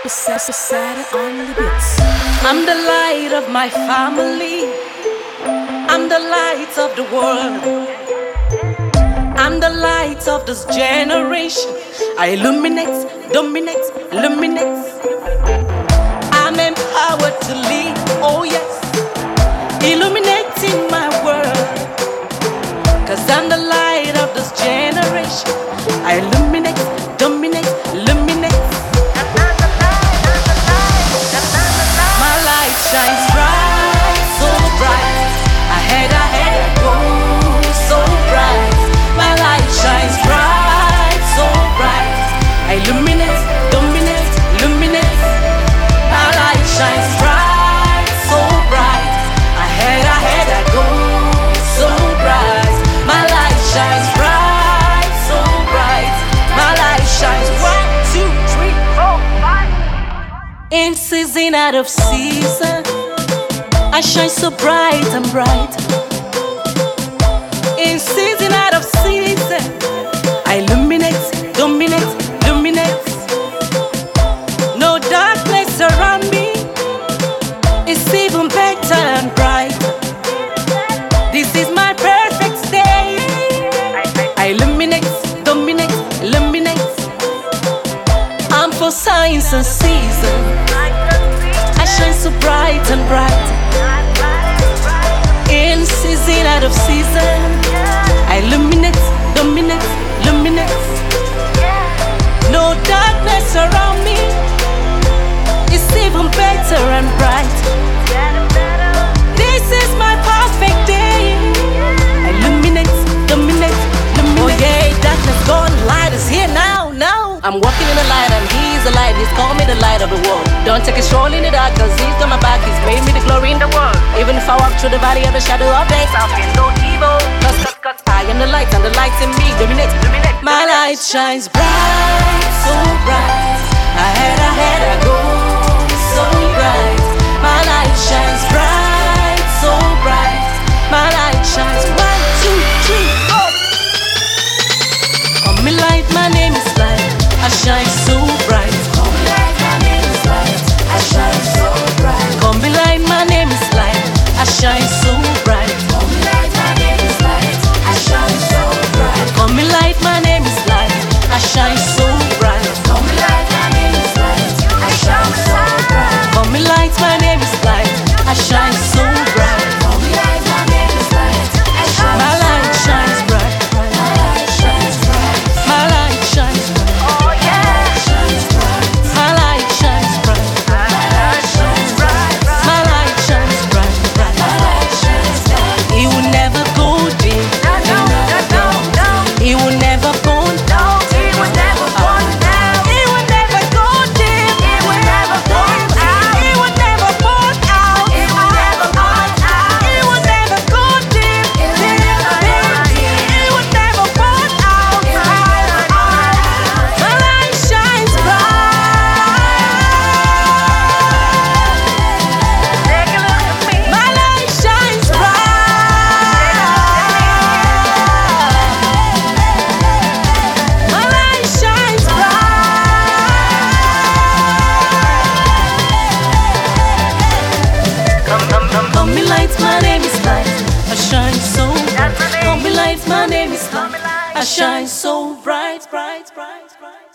Saturday on the beats. I'm the light of my family. I'm the light of the world. I'm the light of this generation. I illuminate, dominate, illuminate. I'm empowered to lead, oh yes, illuminating my world. Cause I'm the light of this generation. I illuminate, dominate, illuminate. My light shines bright, so bright. Ahead I go, so bright. My light shines bright, so bright. I illuminate, dominate, illuminate. My light shines bright, so bright. Ahead I go, so bright. My light shines bright, so bright. My light shines 1, 2, 3, 4, 5. In season, out of season, I shine so bright and bright. In season, out of season, I illuminate, dominate, illuminate. No darkness around me. It's even better and bright. This is my perfect day. I illuminate, dominate, illuminate. I'm for science and season. I shine so bright and bright. In season, out of season, I illuminate, dominate, illuminate. No darkness around me. It's even better and bright. This is my perfect day. I illuminate, dominate, illuminate. Oh yeah, darkness gone, light is here now, now. I'm walking in the light and he's the light. He's called me the light of the world. Don't take a stroll in the dark, cause he's got my back. He's made me the glory in the world. Even if I walk through the valley of the shadow of death, I'll feel no evil. Cause I am the light and the light's in me. Dominate, illuminate. My light shines bright, so bright. Ahead I go, so bright. My light shines bright, so bright. My light shines 1, 2, 3, 4. Come me light, my name is light. I shine so bright. Come me light, my name is light. I shine so bright. Come me light, my name is light. I shine so bright. Come me light, my name is light. I shine so bright. Come me light, my name is light. I shine so bright. Come me light, my name is light. I shine so bright. Come me light, my name is light. I shine so bright. Come me light, my name is light. I shine. My light shines bright. My light shines bright. My light shines bright. Oh yeah, shines bright. My light shines bright. My light shines bright. My light shines bright. My light shines bright. It will never go dim. No. It will never go down. It will never go down. It will never go dim. It will never go out. It will never go out. It will never go out. It will never go dim. It will never go out. My light shines bright. Take a look at me. My light shines bright. My light shines bright. Come me light, my name is light. I shine so bright. Come me light, my name is light. I shine so bright, bright, bright, bright.